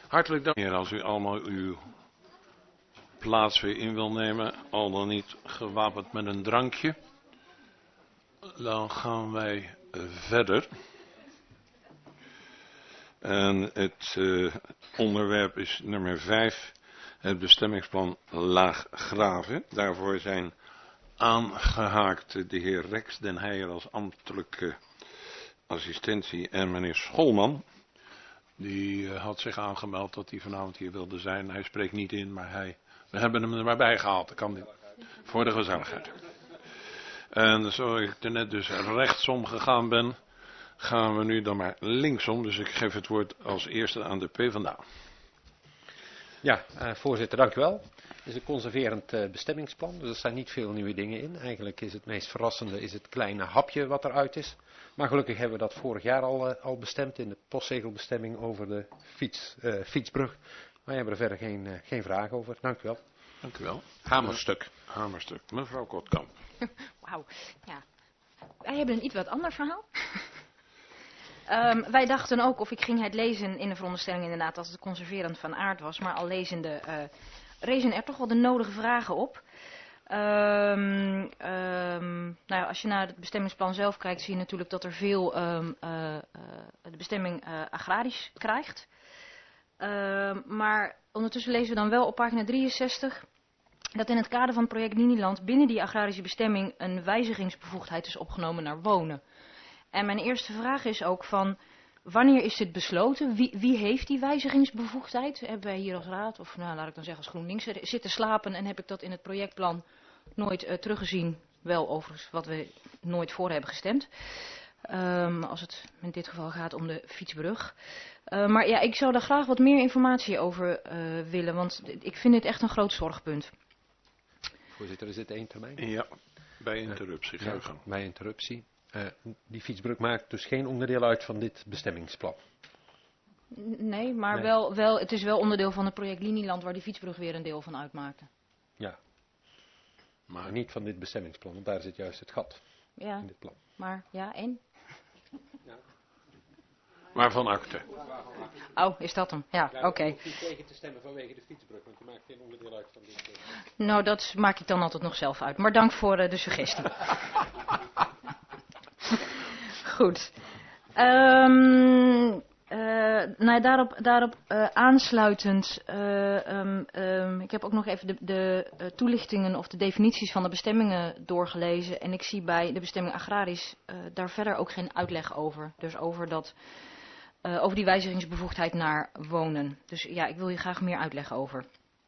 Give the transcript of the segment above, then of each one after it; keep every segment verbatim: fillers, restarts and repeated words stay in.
Hartelijk dank, meneer, als u allemaal uw plaats weer in wil nemen, al dan niet gewapend met een drankje. Dan gaan wij verder. En het uh, onderwerp is nummer vijf, het bestemmingsplan Laaggraven. Daarvoor zijn aangehaakt de heer Rex den Heijer als ambtelijke assistentie en meneer Scholman. Die uh, had zich aangemeld dat hij vanavond hier wilde zijn. Hij spreekt niet in, maar hij, we hebben hem er maar bij gehaald. Dat kan dit, voor de gezelligheid. En zoals ik er net dus rechtsom gegaan ben, gaan we nu dan maar linksom. Dus ik geef het woord als eerste aan de PvdA. Ja, uh, voorzitter, dank u wel. Het is een conserverend uh, bestemmingsplan, dus er staan niet veel nieuwe dingen in. Eigenlijk is het meest verrassende is het kleine hapje wat eruit is. Maar gelukkig hebben we dat vorig jaar al, uh, al bestemd in de postzegelbestemming over de fiets, uh, fietsbrug. Wij hebben er verder geen, uh, geen vragen over. Dank u wel. Dank u wel. Hamerstuk. Hamerstuk. Mevrouw Kortkamp. Wauw, ja. Wij hebben een iets wat ander verhaal. um, wij dachten ook, of ik ging het lezen in de veronderstelling inderdaad dat het conserverend van aard was. Maar al lezende uh, rezen er toch wel de nodige vragen op. Um, um, nou ja, als je naar het bestemmingsplan zelf kijkt, zie je natuurlijk dat er veel um, uh, uh, de bestemming uh, agrarisch krijgt. Uh, maar ondertussen lezen we dan wel op pagina drieënzestig dat in het kader van het project Liniland binnen die agrarische bestemming een wijzigingsbevoegdheid is opgenomen naar wonen. En mijn eerste vraag is ook van, wanneer is dit besloten? Wie, wie heeft die wijzigingsbevoegdheid? Hebben wij hier als raad, of nou, laat ik dan zeggen als GroenLinks, zitten slapen en heb ik dat in het projectplan nooit uh, teruggezien? Wel overigens wat we nooit voor hebben gestemd. Um, als het in dit geval gaat om de fietsbrug. Uh, maar ja, ik zou daar graag wat meer informatie over uh, willen, want ik vind dit echt een groot zorgpunt. Voorzitter, is dit één termijn? Ja, bij interruptie. Uh, ja, bij interruptie. Uh, die fietsbrug maakt dus geen onderdeel uit van dit bestemmingsplan. Nee, maar nee. Wel, wel, het is wel onderdeel van het project Liniland waar die fietsbrug weer een deel van uitmaakte. Ja, maar niet van dit bestemmingsplan, want daar zit juist het gat ja, in dit plan. Maar ja, en? Ja. Waarvan akte? Oh, is dat hem? Ja, ja oké. Okay. Ik hoef niet tegen te stemmen vanwege de fietsbrug, want die maakt geen onderdeel uit van dit. Uh... Nou, dat maak ik dan altijd nog zelf uit. Maar dank voor uh, de suggestie. Goed. Um, uh, nou, daarop daarop uh, aansluitend, uh, um, um, ik heb ook nog even de, de uh, toelichtingen of de definities van de bestemmingen doorgelezen. En ik zie bij de bestemming agrarisch uh, daar verder ook geen uitleg over. Dus over, dat, uh, over die wijzigingsbevoegdheid naar wonen. Dus ja, ik wil hier graag meer uitleg over.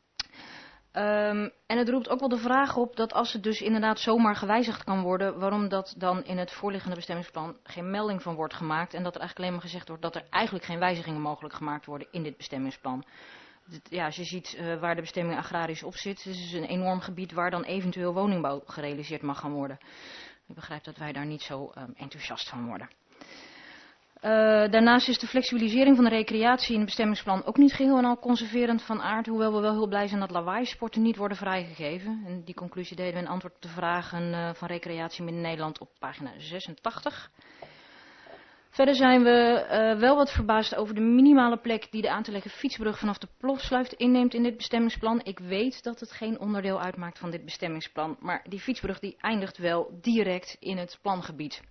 Um, en het roept ook wel de vraag op dat als het dus inderdaad zomaar gewijzigd kan worden, waarom dat dan in het voorliggende bestemmingsplan geen melding van wordt gemaakt en dat er eigenlijk alleen maar gezegd wordt dat er eigenlijk geen wijzigingen mogelijk gemaakt worden in dit bestemmingsplan. Dit, ja, als je ziet uh, waar de bestemming agrarisch op zit, is het een enorm gebied waar dan eventueel woningbouw gerealiseerd mag gaan worden. Ik begrijp dat wij daar niet zo um, enthousiast van worden. Uh, daarnaast is de flexibilisering van de recreatie in het bestemmingsplan ook niet geheel en al conserverend van aard, hoewel we wel heel blij zijn dat lawaaisporten niet worden vrijgegeven. En die conclusie deden we in antwoord op de vragen uh, van recreatie in Nederland op pagina zesentachtig. Verder zijn we uh, wel wat verbaasd over de minimale plek die de aan te leggen fietsbrug vanaf de Plofsluis inneemt in dit bestemmingsplan. Ik weet dat het geen onderdeel uitmaakt van dit bestemmingsplan, maar die fietsbrug die eindigt wel direct in het plangebied.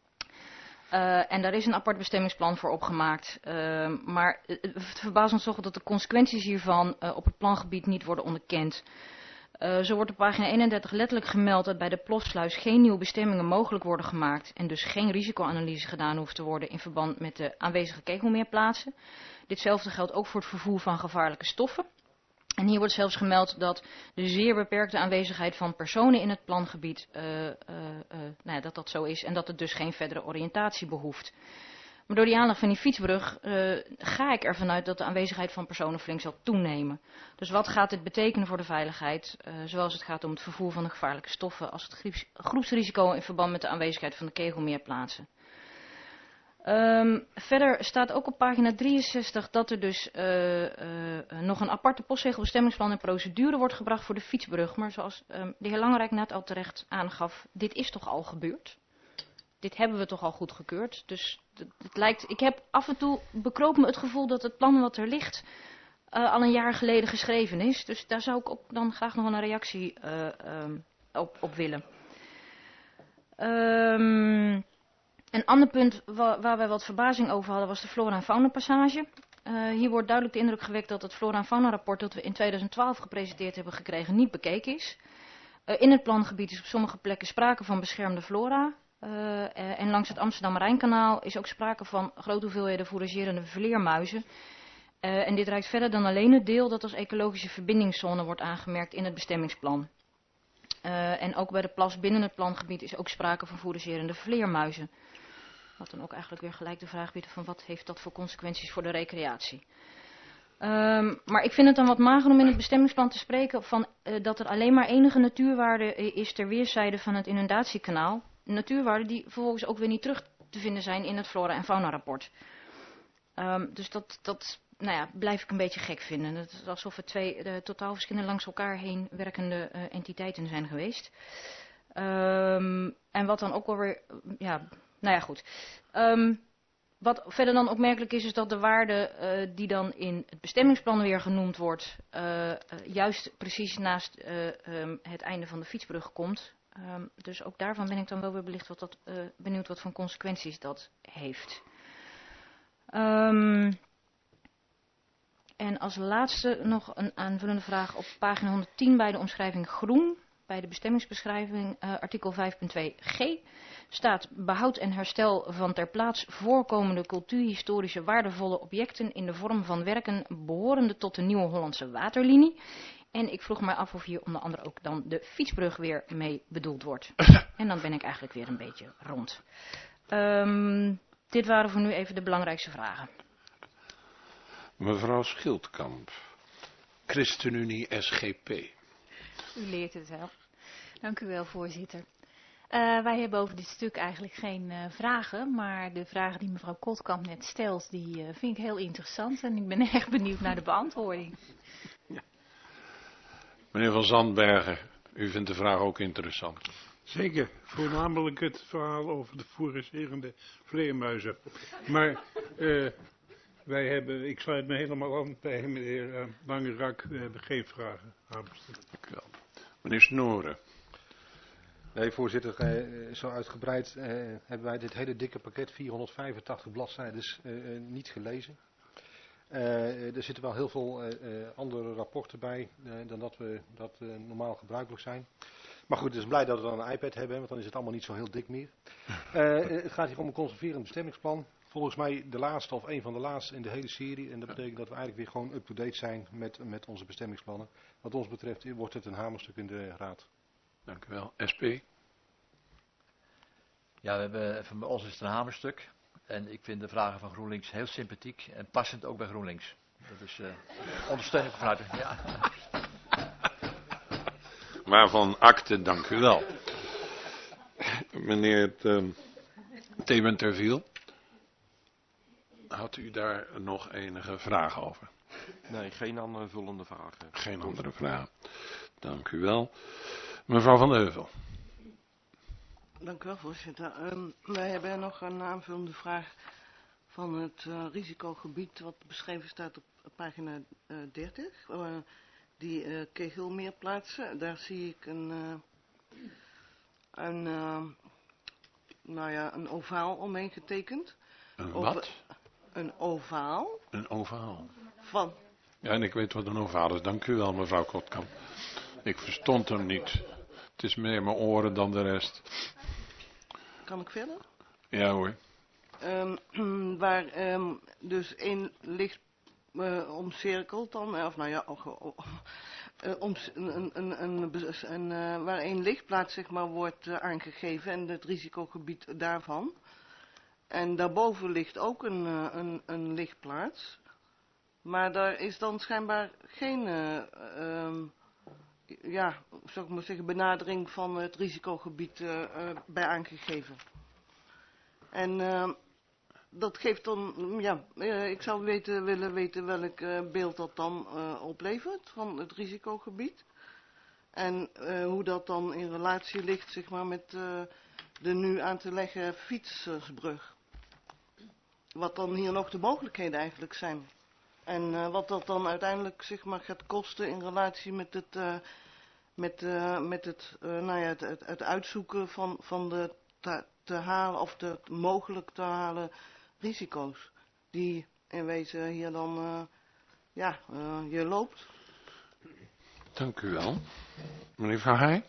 Uh, en daar is een apart bestemmingsplan voor opgemaakt. Uh, maar het verbaast ons toch dat de consequenties hiervan uh, op het plangebied niet worden onderkend. Uh, zo wordt op pagina eenendertig letterlijk gemeld dat bij de Plofsluis geen nieuwe bestemmingen mogelijk worden gemaakt. En dus geen risicoanalyse gedaan hoeft te worden in verband met de aanwezige kegelmeerplaatsen. Ditzelfde geldt ook voor het vervoer van gevaarlijke stoffen. En hier wordt zelfs gemeld dat de zeer beperkte aanwezigheid van personen in het plangebied, uh, uh, uh, nou ja, dat dat zo is en dat het dus geen verdere oriëntatie behoeft. Maar door die aanleg van die fietsbrug uh, ga ik ervan uit dat de aanwezigheid van personen flink zal toenemen. Dus wat gaat dit betekenen voor de veiligheid, uh, zowel als het gaat om het vervoer van de gevaarlijke stoffen als het groepsrisico in verband met de aanwezigheid van de kegelmeerplaatsen. Um, verder staat ook op pagina drieënzestig dat er dus uh, uh, nog een aparte postzegelbestemmingsplan en procedure wordt gebracht voor de fietsbrug. Maar zoals um, de heer Langerijk net al terecht aangaf, dit is toch al gebeurd? Dit hebben we toch al goedgekeurd? Dus het, het lijkt, ik heb af en toe bekroop me het gevoel dat het plan wat er ligt uh, al een jaar geleden geschreven is. Dus daar zou ik ook dan graag nog wel een reactie uh, um, op, op willen. Um, een ander punt wa waar wij wat verbazing over hadden was de flora en fauna passage. Uh, hier wordt duidelijk de indruk gewekt dat het flora en fauna rapport dat we in tweeduizend twaalf gepresenteerd hebben gekregen niet bekeken is. Uh, in het plangebied is op sommige plekken sprake van beschermde flora. Uh, uh, en langs het Amsterdam-Rijnkanaal is ook sprake van grote hoeveelheden fouragerende vleermuizen. Uh, en dit reikt verder dan alleen het deel dat als ecologische verbindingszone wordt aangemerkt in het bestemmingsplan. Uh, en ook bij de plas binnen het plangebied is ook sprake van fouragerende vleermuizen. Wat dan ook eigenlijk weer gelijk de vraag biedt van wat heeft dat voor consequenties voor de recreatie. Um, maar ik vind het dan wat mager om in het bestemmingsplan te spreken van uh, dat er alleen maar enige natuurwaarde is ter weerszijde van het inundatiekanaal. Natuurwaarden die vervolgens ook weer niet terug te vinden zijn in het flora- en fauna-rapport. Um, dus dat, dat nou ja, blijf ik een beetje gek vinden. Het is alsof er twee uh, totaal verschillende langs elkaar heen werkende uh, entiteiten zijn geweest. Um, en wat dan ook alweer, ja, nou ja goed. Um, wat verder dan opmerkelijk is, is dat de waarde uh, die dan in het bestemmingsplan weer genoemd wordt, uh, uh, juist precies naast uh, um, het einde van de fietsbrug komt. Um, dus ook daarvan ben ik dan wel weer belicht wat dat, uh, benieuwd wat voor consequenties dat heeft. Um, en als laatste nog een aanvullende vraag op pagina honderdtien bij de omschrijving groen. Bij de bestemmingsbeschrijving uh, artikel vijf punt twee g staat behoud en herstel van ter plaats voorkomende cultuurhistorische waardevolle objecten in de vorm van werken behorende tot de Nieuwe Hollandse Waterlinie. En ik vroeg mij af of hier onder andere ook dan de fietsbrug weer mee bedoeld wordt. En dan ben ik eigenlijk weer een beetje rond. Um, dit waren voor nu even de belangrijkste vragen. Mevrouw Schildkamp, ChristenUnie S G P. U leert het wel. Dank u wel, voorzitter. Uh, wij hebben over dit stuk eigenlijk geen uh, vragen, maar de vragen die mevrouw Kotkamp net stelt, die uh, vind ik heel interessant en ik ben erg benieuwd naar de beantwoording. Ja. Meneer Van Zandbergen, u vindt de vraag ook interessant. Zeker, voornamelijk het verhaal over de fouragerende vleermuizen. Maar uh, wij hebben, ik sluit me helemaal aan bij meneer uh, Langerak, we hebben geen vragen. Dank u wel. Meneer Snoren. Nee, voorzitter, uh, zo uitgebreid uh, hebben wij dit hele dikke pakket, vierhonderdvijfentachtig bladzijden, uh, niet gelezen. Uh, er zitten wel heel veel uh, uh, andere rapporten bij uh, dan dat we dat uh, normaal gebruikelijk zijn. Maar goed, het is blij dat we dan een iPad hebben, want dan is het allemaal niet zo heel dik meer. Uh, het gaat hier om een conserverend bestemmingsplan. Volgens mij de laatste of een van de laatste in de hele serie. En dat betekent dat we eigenlijk weer gewoon up-to-date zijn met, met onze bestemmingsplannen. Wat ons betreft wordt het een hamerstuk in de raad. Dank u wel. S P? Ja, we hebben, voor ons is het een hamerstuk. En ik vind de vragen van GroenLinks heel sympathiek en passend ook bij GroenLinks. Dat is uh, ondersteun ik vanuit. Ja. Waarvan akte, dank u wel. Meneer Tebenterviel, had u daar nog enige vragen over? Nee, geen aanvullende vragen. Geen andere vragen. Dank u wel. Mevrouw Van de Heuvel. Dank u wel, voorzitter. Um, wij hebben nog een aanvullende vraag van het uh, risicogebied wat beschreven staat op pagina uh, dertig. Uh, die uh, Kegelmeerplaatsen, daar zie ik een, uh, een, uh, nou ja, een ovaal omheen getekend. Een Over, wat? Een ovaal. Een ovaal. Van? Ja, en ik weet wat een ovaal is. Dank u wel, mevrouw Kotkamp. Ik verstond hem niet. Het is meer mijn oren dan de rest. Kan ik verder? Ja hoor. Um, waar um, dus één licht uh, omcirkelt dan, of nou ja, oh, oh, uh, om, een, een, een, een, een, uh, waar één lichtplaats zeg maar wordt uh, aangegeven en het risicogebied daarvan. En daarboven ligt ook een, uh, een, een lichtplaats. Maar daar is dan schijnbaar geen, uh, um, ja, zou ik maar zeggen, benadering van het risicogebied uh, uh, bij aangegeven. En uh, dat geeft dan, ja, uh, ik zou weten, willen weten welk uh, beeld dat dan uh, oplevert van het risicogebied. En uh, hoe dat dan in relatie ligt, zeg maar, met uh, de nu aan te leggen fietsersbrug. Wat dan hier nog de mogelijkheden eigenlijk zijn. En uh, wat dat dan uiteindelijk zeg maar, gaat kosten in relatie met het, uh, met, uh, met het, uh, nou ja, het, het, het uitzoeken van, van de te, te halen of de mogelijk te halen risico's die in wezen hier dan uh, ja, uh, je loopt. Dank u wel. Meneer Van Heij.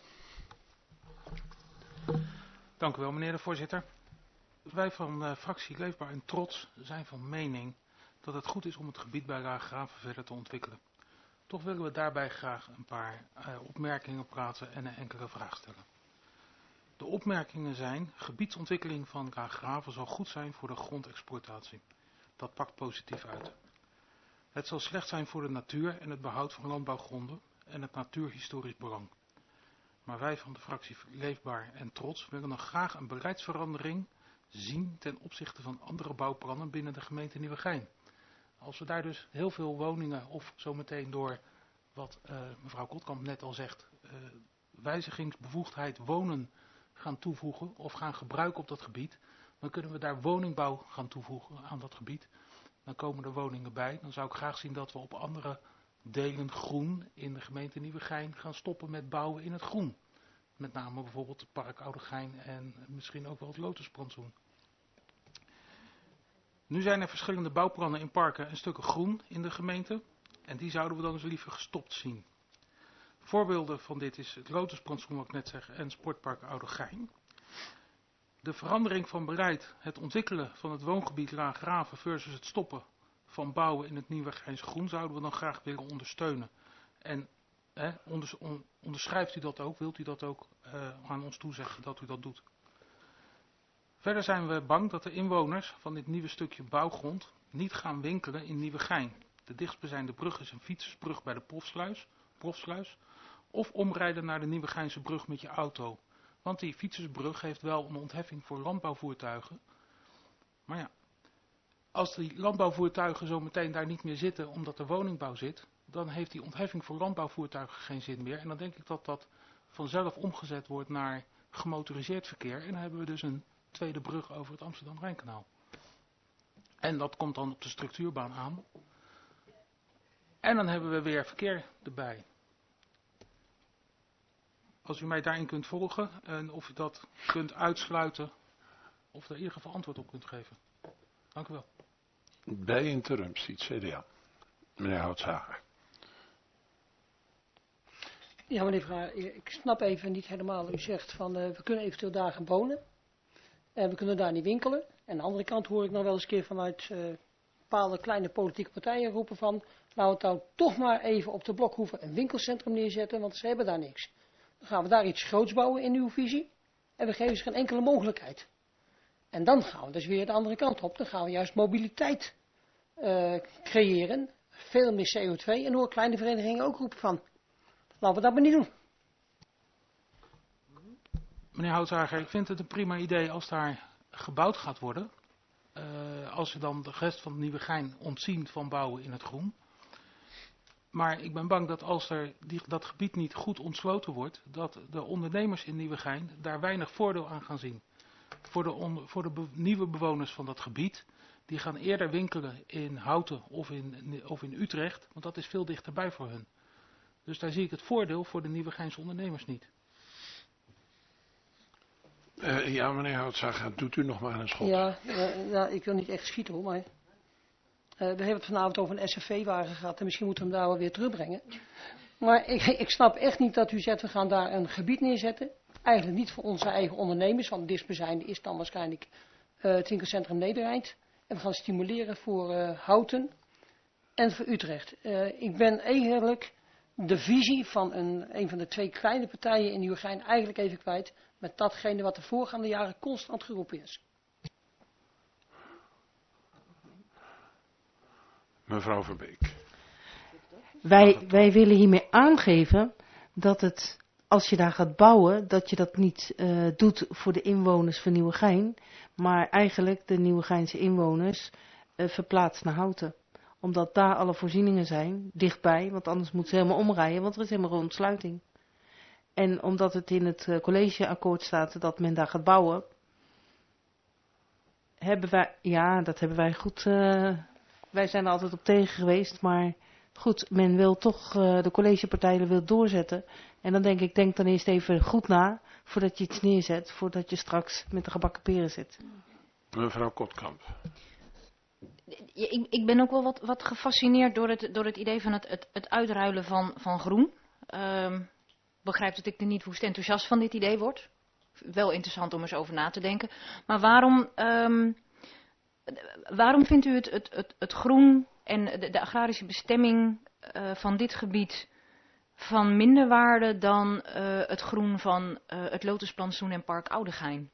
Dank u wel, meneer de voorzitter. Wij van uh, fractie Leefbaar en Trots zijn van mening dat het goed is om het gebied bij Laaggraven verder te ontwikkelen. Toch willen we daarbij graag een paar uh, opmerkingen plaatsen en een enkele vraag stellen. De opmerkingen zijn: gebiedsontwikkeling van Laaggraven zal goed zijn voor de grondexploitatie. Dat pakt positief uit. Het zal slecht zijn voor de natuur en het behoud van landbouwgronden en het natuurhistorisch belang. Maar wij van de fractie Leefbaar en Trots willen nog graag een beleidsverandering zien ten opzichte van andere bouwplannen binnen de gemeente Nieuwegein. Als we daar dus heel veel woningen of zometeen door wat uh, mevrouw Kotkamp net al zegt, uh, wijzigingsbevoegdheid wonen gaan toevoegen of gaan gebruiken op dat gebied, dan kunnen we daar woningbouw gaan toevoegen aan dat gebied. Dan komen er woningen bij. Dan zou ik graag zien dat we op andere delen groen in de gemeente Nieuwegein gaan stoppen met bouwen in het groen. Met name bijvoorbeeld het park Oudegein en misschien ook wel het Lotusplantsoen. Nu zijn er verschillende bouwplannen in parken en stukken groen in de gemeente. En die zouden we dan dus liever gestopt zien. Voorbeelden van dit is het Lotusplantsoen, wat ik net zeg, en sportpark Oudegein. De verandering van beleid, het ontwikkelen van het woongebied Laaggraven versus het stoppen van bouwen in het Nieuwegeinse groen zouden we dan graag willen ondersteunen. En eh, onders, on, onderschrijft u dat ook, wilt u dat ook uh, aan ons toezeggen dat u dat doet. Verder zijn we bang dat de inwoners van dit nieuwe stukje bouwgrond niet gaan winkelen in Nieuwegein. De dichtstbijzijnde brug is een fietsersbrug bij de Profsluis, Profsluis of omrijden naar de Nieuwegeinse brug met je auto. Want die fietsersbrug heeft wel een ontheffing voor landbouwvoertuigen. Maar ja, als die landbouwvoertuigen zo meteen daar niet meer zitten omdat er woningbouw zit, dan heeft die ontheffing voor landbouwvoertuigen geen zin meer. En dan denk ik dat dat vanzelf omgezet wordt naar gemotoriseerd verkeer. En dan hebben we dus een tweede brug over het Amsterdam-Rijnkanaal. En dat komt dan op de structuurbaan aan. En dan hebben we weer verkeer erbij. Als u mij daarin kunt volgen en of u dat kunt uitsluiten, of er in ieder geval antwoord op kunt geven. Dank u wel. Bij interruptie, C D A. Meneer Houtzager. Ja, meneer Vraag, ik snap even niet helemaal. U zegt van uh, we kunnen eventueel daar gaan wonen. En we kunnen daar niet winkelen. En aan de andere kant hoor ik nog wel eens een keer vanuit uh, bepaalde kleine politieke partijen roepen van, laten we het nou toch maar even op de Blokhoeve een winkelcentrum neerzetten, want ze hebben daar niks. Dan gaan we daar iets groots bouwen in uw visie. En we geven ze geen enkele mogelijkheid. En dan gaan we dus weer de andere kant op. Dan gaan we juist mobiliteit uh, creëren. Veel meer C O twee. En hoor kleine verenigingen ook roepen van, laten we dat maar niet doen. Meneer Houtzager, ik vind het een prima idee als daar gebouwd gaat worden. Uh, als je dan de rest van Nieuwegein ontzien van bouwen in het groen. Maar ik ben bang dat als er die, dat gebied niet goed ontsloten wordt, dat de ondernemers in Nieuwegein daar weinig voordeel aan gaan zien. Voor de, on, voor de be, nieuwe bewoners van dat gebied, die gaan eerder winkelen in Houten of in, of in Utrecht, want dat is veel dichterbij voor hun. Dus daar zie ik het voordeel voor de Nieuwegeinse ondernemers niet. Uh, ja, meneer Houtzager, doet u nog maar een schot. Ja, uh, ja, ik wil niet echt schieten hoor, maar uh, we hebben het vanavond over een S F V-wagen gehad en misschien moeten we hem daar wel weer terugbrengen. Maar ik, ik snap echt niet dat u zegt, we gaan daar een gebied neerzetten. Eigenlijk niet voor onze eigen ondernemers, want het dichtstbijzijnde is dan waarschijnlijk uh, het winkelcentrum Nedereind. En we gaan stimuleren voor uh, Houten en voor Utrecht. Uh, ik ben eigenlijk de visie van een, een van de twee kleine partijen in Nieuwegein eigenlijk even kwijt met datgene wat de voorgaande jaren constant geroepen is. Mevrouw Verbeek. Wij, wij willen hiermee aangeven dat het, als je daar gaat bouwen, dat je dat niet uh, doet voor de inwoners van Nieuwegein, maar eigenlijk de Nieuwegeinse inwoners uh, verplaatst naar Houten. Omdat daar alle voorzieningen zijn, dichtbij, want anders moeten ze helemaal omrijden, want er is helemaal geen ontsluiting. En omdat het in het uh, collegeakkoord staat dat men daar gaat bouwen, hebben wij, ja, dat hebben wij goed uh, wij zijn er altijd op tegen geweest, maar goed, men wil toch, uh, de collegepartijen wil doorzetten. En dan denk ik, denk dan eerst even goed na, voordat je iets neerzet, voordat je straks met de gebakken peren zit. Mevrouw Kotkamp. Ik, ik ben ook wel wat, wat gefascineerd door het, door het idee van het, het, het uitruilen van, van groen. Um, ik begrijp dat ik er niet woest enthousiast van dit idee word. Wel interessant om eens over na te denken. Maar waarom, um, waarom vindt u het, het, het, het groen en de, de agrarische bestemming uh, van dit gebied van minder waarde dan uh, het groen van uh, het Lotusplantsoen en Park Oudegein?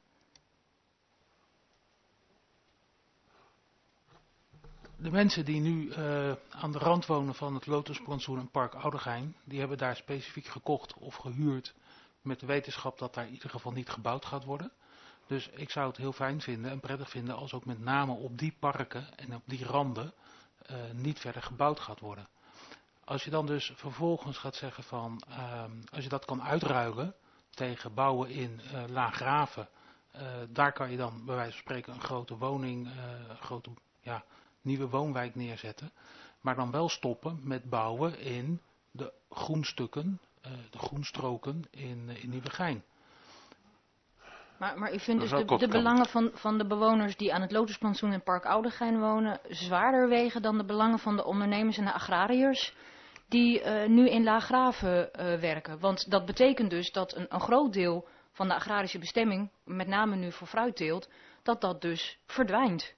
De mensen die nu uh, aan de rand wonen van het Lotusplantsoen en Park Oudegein, die hebben daar specifiek gekocht of gehuurd met de wetenschap dat daar in ieder geval niet gebouwd gaat worden. Dus ik zou het heel fijn vinden en prettig vinden als ook met name op die parken en op die randen uh, niet verder gebouwd gaat worden. Als je dan dus vervolgens gaat zeggen van, uh, als je dat kan uitruilen tegen bouwen in uh, Laagraven, uh, daar kan je dan bij wijze van spreken een grote woning, uh, een grote ja, nieuwe woonwijk neerzetten. Maar dan wel stoppen met bouwen in de groenstukken, uh, de groenstroken in, uh, in Nieuwegein. Maar, maar u vindt dus de, de belangen van, van de bewoners die aan het Lotusplantsoen en Park Oudegein wonen zwaarder wegen dan de belangen van de ondernemers en de agrariërs die uh, nu in Laagraven uh, werken? Want dat betekent dus dat een, een groot deel van de agrarische bestemming, met name nu voor fruitteelt, dat dat dus verdwijnt.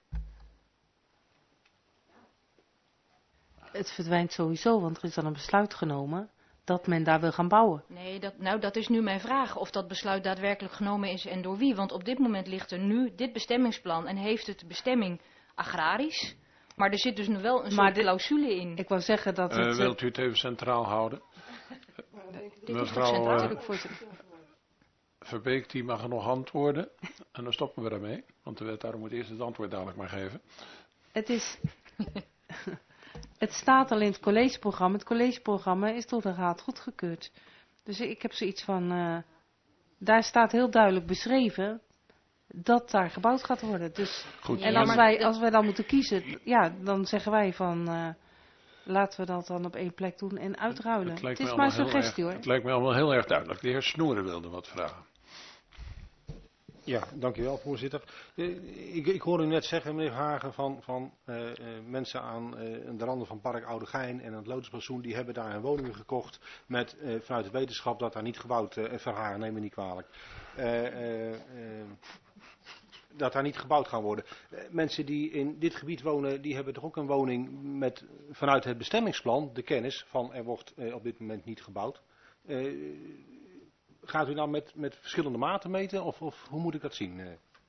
Het verdwijnt sowieso, want er is dan een besluit genomen dat men daar wil gaan bouwen. Nee, dat, nou dat is nu mijn vraag, of dat besluit daadwerkelijk genomen is en door wie. Want op dit moment ligt er nu dit bestemmingsplan en heeft het bestemming agrarisch. Maar er zit dus nu wel een soort clausule in. Ik wou zeggen dat uh, het... Wilt u het even centraal houden? Dit Mevrouw is toch centraal? Uh, Verbeek, die mag er nog antwoorden. En dan stoppen we daarmee. Want de wethouder moet eerst het antwoord dadelijk maar geven. Het is... Het staat al in het collegeprogramma. Het collegeprogramma is door de raad goedgekeurd. Dus ik heb zoiets van... Uh, daar staat heel duidelijk beschreven dat daar gebouwd gaat worden. Dus, Goed, en als wij, als wij dan moeten kiezen, ja, dan zeggen wij van... Uh, laten we dat dan op één plek doen en uitruilen. Het, het is maar een suggestie hoor. Het lijkt me allemaal heel erg duidelijk. De heer Snoeren wilde wat vragen. Ja, dankjewel voorzitter. Ik, ik hoorde u net zeggen, meneer Hagen, van, van uh, uh, mensen aan uh, de randen van Park Oudegein en het Lotusplantsoen, die hebben daar hun woningen gekocht met uh, vanuit de wetenschap dat daar niet gebouwd, uh, Verhaar, neem me niet kwalijk, uh, uh, uh, dat daar niet gebouwd gaan worden. Uh, mensen die in dit gebied wonen, die hebben toch ook een woning met vanuit het bestemmingsplan de kennis van er wordt uh, op dit moment niet gebouwd. Uh, Gaat u nou met, met verschillende maten meten of, of hoe moet ik dat zien?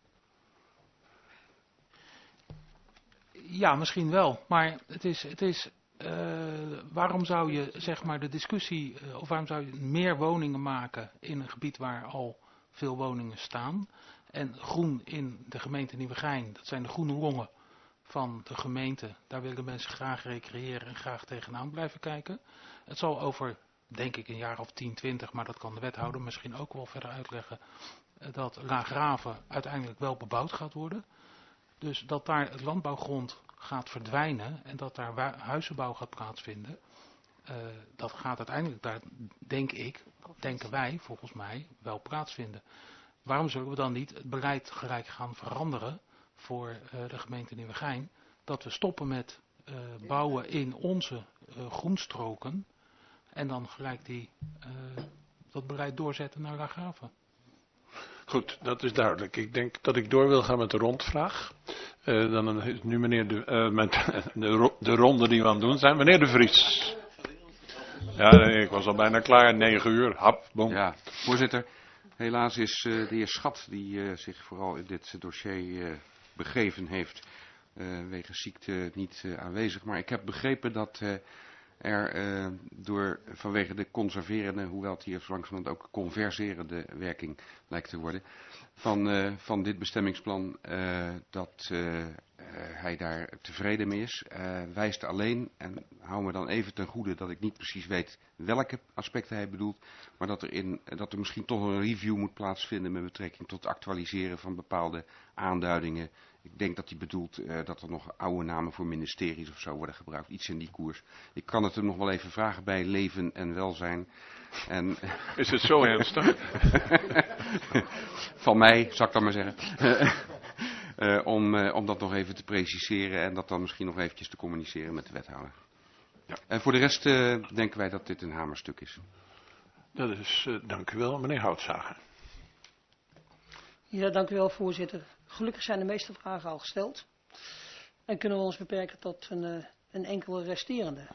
Ja, misschien wel. Maar het is, het is uh, waarom zou je zeg maar de discussie, uh, of waarom zou je meer woningen maken in een gebied waar al veel woningen staan? En groen in de gemeente Nieuwegein, dat zijn de groene longen van de gemeente. Daar willen mensen graag recreëren en graag tegenaan blijven kijken. Het zal over... denk ik een jaar of tien, twintig, maar dat kan de wethouder misschien ook wel verder uitleggen, dat Laagraven uiteindelijk wel bebouwd gaat worden. Dus dat daar het landbouwgrond gaat verdwijnen en dat daar huizenbouw gaat plaatsvinden, uh, dat gaat uiteindelijk daar, denk ik, denken wij volgens mij, wel plaatsvinden. Waarom zullen we dan niet het beleid gelijk gaan veranderen voor uh, de gemeente Nieuwegein, dat we stoppen met uh, bouwen in onze uh, groenstroken, en dan gelijk die, uh, dat beleid doorzetten naar Laagraven. Goed, dat is duidelijk. Ik denk dat ik door wil gaan met de rondvraag. Uh, dan is nu meneer de, uh, met de, ro de ronde die we aan het doen zijn. Meneer De Vries. Ja, nee, ik was al bijna klaar. Negen uur. Hap, boom. Ja, voorzitter. Helaas is uh, de heer Schat, die uh, zich vooral in dit dossier uh, begeven heeft, uh, wegens ziekte niet uh, aanwezig. Maar ik heb begrepen dat... Uh, er uh, door vanwege de conserverende, hoewel het hier zo langzamerhand ook converserende werking lijkt te worden, van, uh, van dit bestemmingsplan, uh, dat uh, uh, hij daar tevreden mee is. Uh, wijst alleen, en hou me dan even ten goede dat ik niet precies weet welke aspecten hij bedoelt, maar dat er, in, dat er misschien toch een review moet plaatsvinden met betrekking tot het actualiseren van bepaalde aanduidingen Ik denk dat hij bedoelt uh, dat er nog oude namen voor ministeries of zo worden gebruikt. Iets in die koers. Ik kan het hem nog wel even vragen bij leven en welzijn. En is het zo ernstig? Van mij, zal ik dan maar zeggen. uh, om, uh, om dat nog even te preciseren en dat dan misschien nog eventjes te communiceren met de wethouder. Ja. En voor de rest uh, denken wij dat dit een hamerstuk is. Dat is, uh, dank u wel, meneer Houtzager. Ja, dank u wel, voorzitter. Gelukkig zijn de meeste vragen al gesteld. En kunnen we ons beperken tot een, uh, een enkele resterende.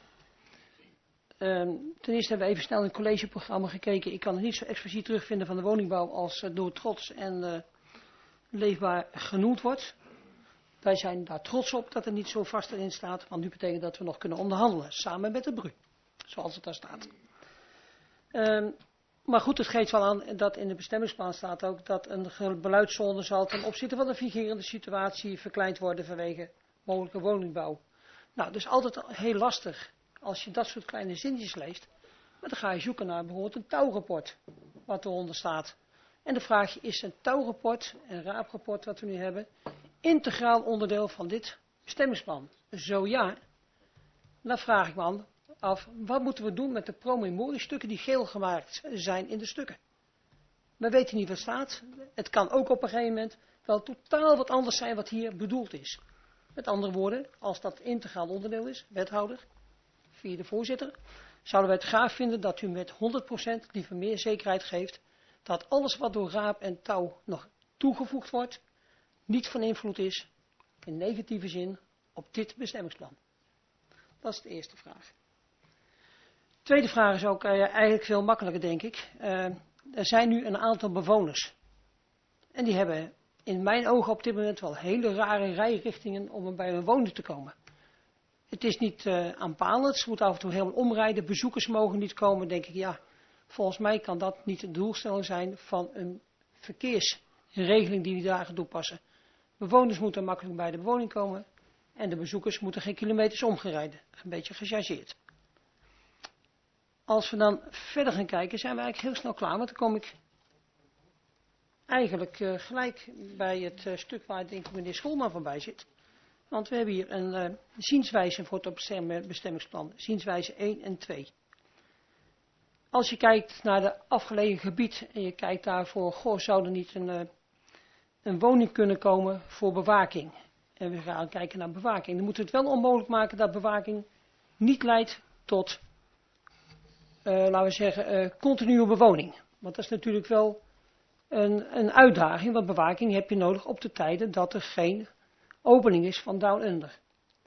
Um, ten eerste hebben we even snel in het collegeprogramma gekeken. Ik kan het niet zo expliciet terugvinden van de woningbouw als uh, door Trots en uh, Leefbaar genoemd wordt. Wij zijn daar trots op dat er niet zo vast erin staat, want nu betekent dat we nog kunnen onderhandelen, samen met de B R U, zoals het daar staat. Um, maar goed, het geeft wel aan dat in de bestemmingsplan staat ook dat een beluidzone zal ten opzichte van de vigerende situatie verkleind worden vanwege mogelijke woningbouw. Nou, dus altijd heel lastig als je dat soort kleine zinnetjes leest, maar dan ga je zoeken naar bijvoorbeeld een touwrapport, wat eronder staat. En dan vraag je, is een touwrapport, een raaprapport wat we nu hebben, integraal onderdeel van dit bestemmingsplan? Zo ja, dan vraag ik me aan af, wat moeten we doen met de promemoriestukken die geel gemaakt zijn in de stukken? We weten niet wat staat. Het kan ook op een gegeven moment wel totaal wat anders zijn wat hier bedoeld is. Met andere woorden, als dat integraal onderdeel is, wethouder, via de voorzitter, zouden wij het graag vinden dat u met honderd procent liever meer zekerheid geeft dat alles wat door raap en touw nog toegevoegd wordt, niet van invloed is, in negatieve zin, op dit bestemmingsplan. Dat is de eerste vraag. De tweede vraag is ook uh, eigenlijk veel makkelijker, denk ik. Uh, er zijn nu een aantal bewoners. En die hebben in mijn ogen op dit moment wel hele rare rijrichtingen om bij hun woning te komen. Het is niet uh, aanpalend, ze moeten af en toe helemaal omrijden, bezoekers mogen niet komen. Denk ik, ja, volgens mij kan dat niet de doelstelling zijn van een verkeersregeling die we daar gaan toepassen. Bewoners moeten makkelijk bij de bewoning komen en de bezoekers moeten geen kilometers omgerijden. Een beetje gechargeerd. Als we dan verder gaan kijken, zijn we eigenlijk heel snel klaar, want dan kom ik eigenlijk uh, gelijk bij het uh, stuk waar denk ik meneer Schoolman voorbij zit. Want we hebben hier een uh, zienswijze voor het bestemmingsplan, zienswijze één en twee. Als je kijkt naar de afgelegen gebied en je kijkt daarvoor, goh, zou er niet een, uh, een woning kunnen komen voor bewaking? En we gaan kijken naar bewaking. Dan moeten we het wel onmogelijk maken dat bewaking niet leidt tot, uh, laten we zeggen, uh, continue bewoning. Want dat is natuurlijk wel een, een uitdaging, want bewaking heb je nodig op de tijden dat er geen opening is van down under.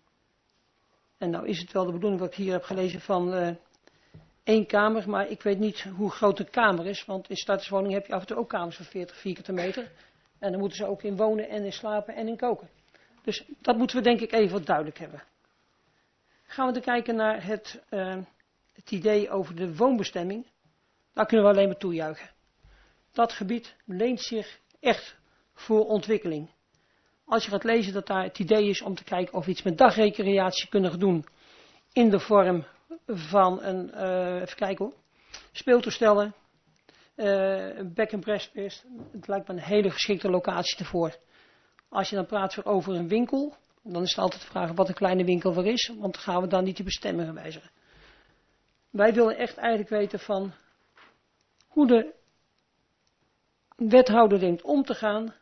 En nou is het wel de bedoeling wat ik hier heb gelezen van uh, één kamer, maar ik weet niet hoe groot een kamer is, want in starterswoningen heb je af en toe ook kamers van veertig vierkante meter. En dan moeten ze ook in wonen en in slapen en in koken. Dus dat moeten we denk ik even wat duidelijk hebben. Gaan we dan kijken naar het, uh, het idee over de woonbestemming. Daar kunnen we alleen maar toejuichen. Dat gebied leent zich echt voor ontwikkeling. Als je gaat lezen dat daar het idee is om te kijken of we iets met dagrecreatie kunnen doen in de vorm van een, uh, even kijken hoor, speeltoestellen, uh, een bed and breakfast, het lijkt me een hele geschikte locatie ervoor. Als je dan praat weer over een winkel, dan is het altijd de vraag wat een kleine winkel weer is, want dan gaan we dan niet die bestemmingen wijzigen. Wij willen echt eigenlijk weten van hoe de wethouder denkt om te gaan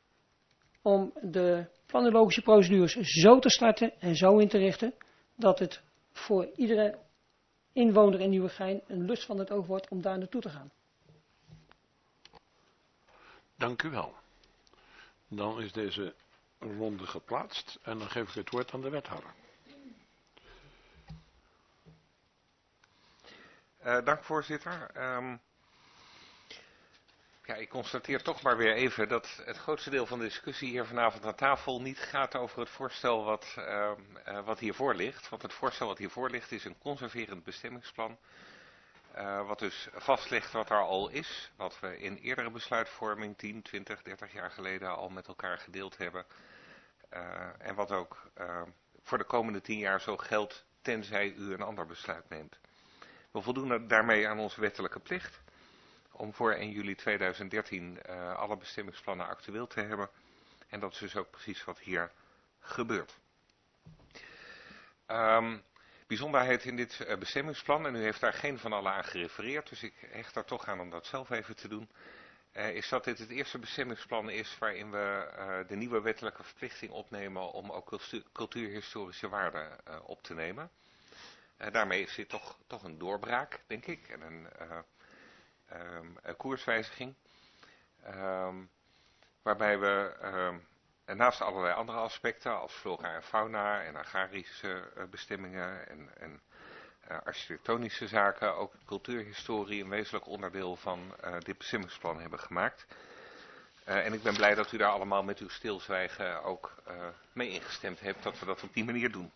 om de planologische procedures zo te starten en zo in te richten dat het voor iedere inwoner in Nieuwegein een lust van het oog wordt om daar naartoe te gaan. Dank u wel. Dan is deze ronde geplaatst en dan geef ik het woord aan de wethouder. Uh, dank voorzitter. Um, ja, ik constateer toch maar weer even dat het grootste deel van de discussie hier vanavond aan tafel niet gaat over het voorstel wat, uh, uh, wat hiervoor ligt. Want het voorstel wat hiervoor ligt is een conserverend bestemmingsplan. Uh, wat dus vastlegt wat er al is, wat we in eerdere besluitvorming tien, twintig, dertig jaar geleden al met elkaar gedeeld hebben. Uh, en wat ook uh, voor de komende tien jaar zo geldt, tenzij u een ander besluit neemt. We voldoen daarmee aan onze wettelijke plicht om voor één juli tweeduizend dertien uh, alle bestemmingsplannen actueel te hebben. En dat is dus ook precies wat hier gebeurt. Um, bijzonderheid in dit uh, bestemmingsplan, en u heeft daar geen van allen aan gerefereerd, dus ik hecht daar toch aan om dat zelf even te doen, uh, is dat dit het eerste bestemmingsplan is waarin we uh, de nieuwe wettelijke verplichting opnemen om ook cultu- cultuurhistorische waarden uh, op te nemen. Uh, daarmee is dit toch, toch een doorbraak, denk ik, en een, uh, um, een koerswijziging. Um, waarbij we um, naast allerlei andere aspecten als flora en fauna en agrarische uh, bestemmingen en, en uh, architectonische zaken ook cultuurhistorie een wezenlijk onderdeel van uh, dit bestemmingsplan hebben gemaakt. Uh, en ik ben blij dat u daar allemaal met uw stilzwijgen ook uh, mee ingestemd hebt dat we dat op die manier doen.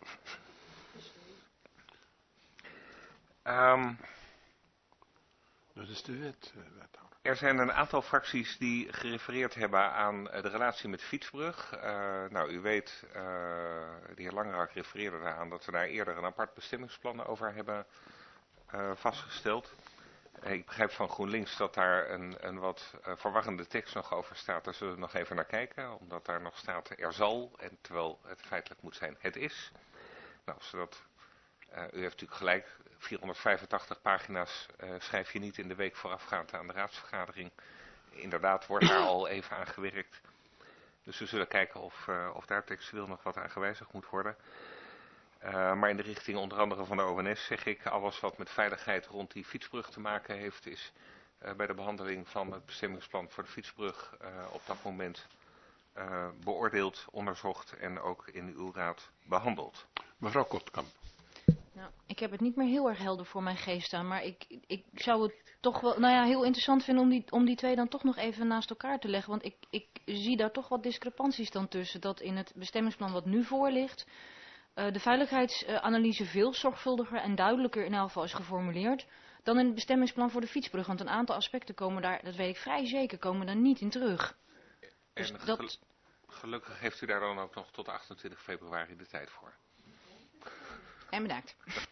Um, dat is de wet, uh, wethouder. Er zijn een aantal fracties die gerefereerd hebben aan de relatie met Fietsbrug. Uh, nou, u weet, uh, de heer Langerak refereerde eraan dat we daar eerder een apart bestemmingsplan over hebben uh, vastgesteld. Uh, ik begrijp van GroenLinks dat daar een, een wat uh, verwarrende tekst nog over staat. Daar zullen we nog even naar kijken, omdat daar nog staat er zal, en terwijl het feitelijk moet zijn het is. Nou, zodat, uh, u heeft natuurlijk gelijk. vierhonderdvijfentachtig pagina's uh, schrijf je niet in de week voorafgaand aan de raadsvergadering. Inderdaad wordt daar al even aan gewerkt. Dus we zullen kijken of, uh, of daar textueel nog wat aan gewijzigd moet worden. Uh, maar in de richting onder andere van de O N S zeg ik, alles wat met veiligheid rond die fietsbrug te maken heeft, is uh, bij de behandeling van het bestemmingsplan voor de fietsbrug uh, op dat moment uh, beoordeeld, onderzocht en ook in uw raad behandeld. Mevrouw Kortkamp. Nou, ik heb het niet meer heel erg helder voor mijn geest staan, maar ik, ik zou het toch wel nou ja, heel interessant vinden om die, om die twee dan toch nog even naast elkaar te leggen. Want ik, ik zie daar toch wat discrepanties dan tussen. Dat in het bestemmingsplan wat nu voor ligt, uh, de veiligheidsanalyse veel zorgvuldiger en duidelijker in elk geval is geformuleerd dan in het bestemmingsplan voor de fietsbrug. Want een aantal aspecten komen daar, dat weet ik vrij zeker, komen daar niet in terug. Dus en dat... gel gelukkig heeft u daar dan ook nog tot achtentwintig februari de tijd voor. En bedankt.